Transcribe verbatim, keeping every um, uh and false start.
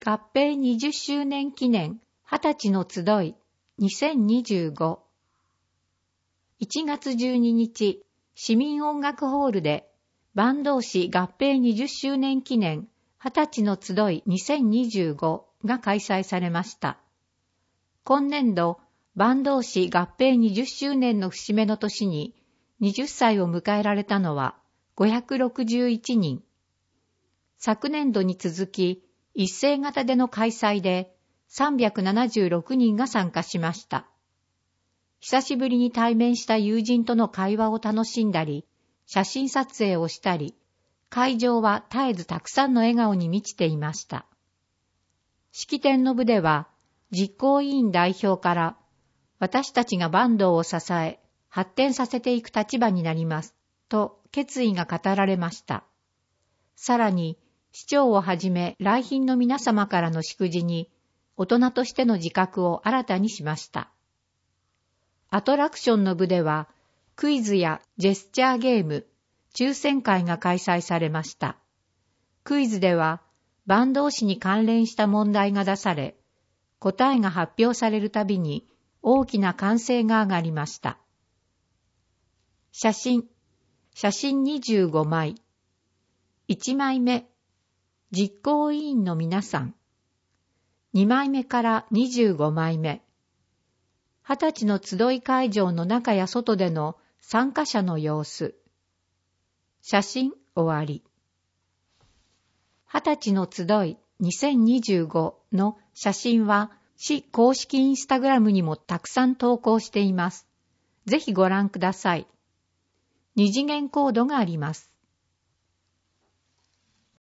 合併にじゅっしゅうねん記念はたちの集いにせんにじゅうご。いちがつじゅうににち、市民音楽ホールで坂東市合併にじゅっしゅうねん記念はたちの集いにせんにじゅうごが開催されました。今年度、坂東市合併にじゅっしゅうねんの節目の年にはたちを迎えられたのはごひゃくろくじゅういちにん。昨年度に続き、一斉型での開催でさんびゃくななじゅうろくにんが参加しました。久しぶりに対面した友人との会話を楽しんだり、写真撮影をしたり、会場は絶えずたくさんの笑顔に満ちていました。式典の部では、実行委員代表から、私たちが坂東を支え、発展させていく立場になります、と決意が語られました。さらに、市長をはじめ来賓の皆様からの祝辞に、大人としての自覚を新たにしました。アトラクションの部では、クイズやジェスチャーゲーム、抽選会が開催されました。クイズでは、坂東市に関連した問題が出され、答えが発表されるたびに大きな歓声が上がりました。写真、写真にじゅうごまい。いちまいめ、実行委員の皆さん。にまいめからにじゅうごまいめ。はたちの集い会場の中や外での参加者の様子。写真終わり。はたちの集いにせんにじゅうごの写真は市公式インスタグラムにもたくさん投稿しています。ぜひご覧ください。二次元コードがあります。